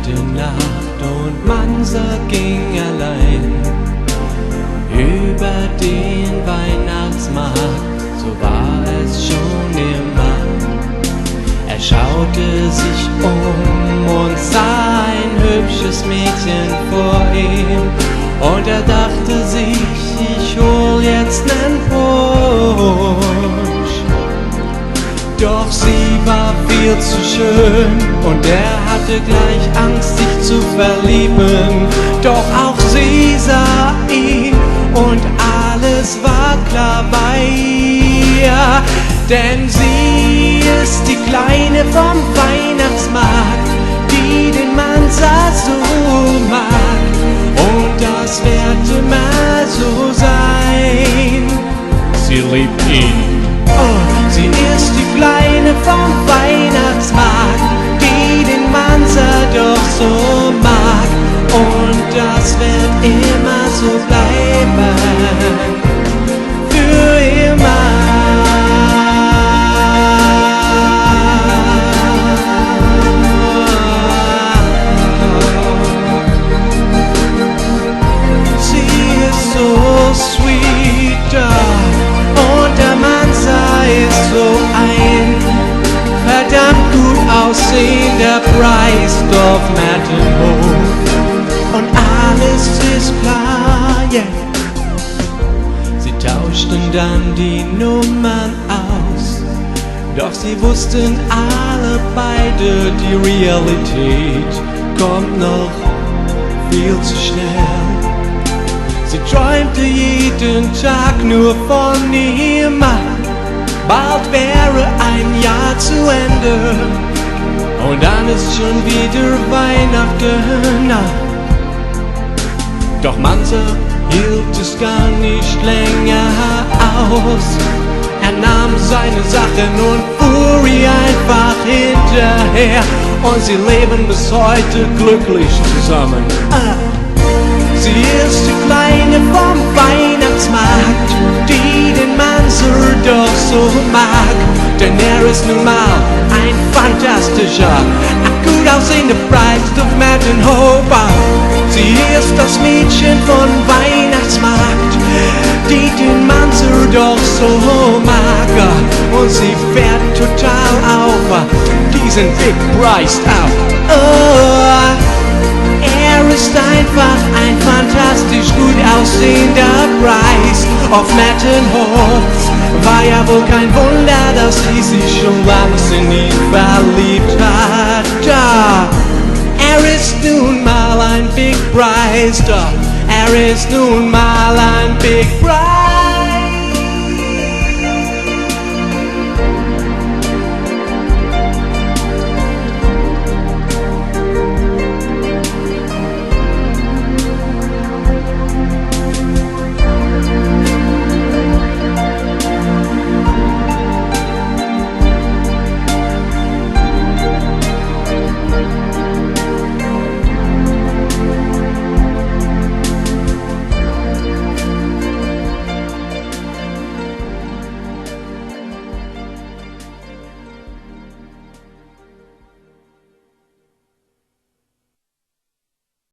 kalte Nacht und Mansa ging allein über den Weihnachtsmarkt, so war es schon immer. Er schaute sich und sah ein hübsches Mädchen vor ihm, und er dachte sich, ich hol jetzt nen Punsch. Doch sie war viel zu schön und er hatte gleich Angst, sich zu verlieben. Doch auch sie sah ihn und alles war klar bei ihr, denn sie ist die Kleine vom Weihnachtsmarkt, die den Mansa so mag, und das wird immer so sein. Sie liebt ihn. Oh, sie ist die Kleine vom Weihnachtsmarkt, die den Mansa doch so mag, und das wird immer so bleiben, für immer. Sie ist so sweet, und der Mansa ist so ein verdammt gut aussehender Preisdorf Mertenhof, und alles ist klar, yeah. Sie tauschten dann die Nummern aus, doch sie wussten alle beide, die Realität kommt noch viel zu schnell. Sie träumte jeden Tag nur von ihm, bald wäre ein Jahr zu Ende, und dann ist schon wieder Weihnachten. Doch Mansa hielt es gar nicht länger aus. Er nahm seine Sachen und fuhr ihr einfach hinterher, und sie leben bis heute glücklich zusammen. Sie ist die Kleine vom Weihnachtsmarkt, die den Mansa doch so mag, denn er ist nun mal ein fantastischer, gut aussehender Preisdorf Mertenhof. Sie ist das Mädchen von Weihnachtsmarkt, die den Mansa doch so mag, und sie fährt total auf diesen Big Price ab. Oh, er ist einfach ein fantastisch gut aussehender Preis auf Mertenhof. War ja wohl kein Wunder, dass sie sich schon lange in ihn verliebt hat. Er ist nun mal ein Big Price, er ist nun mal ein Big Price.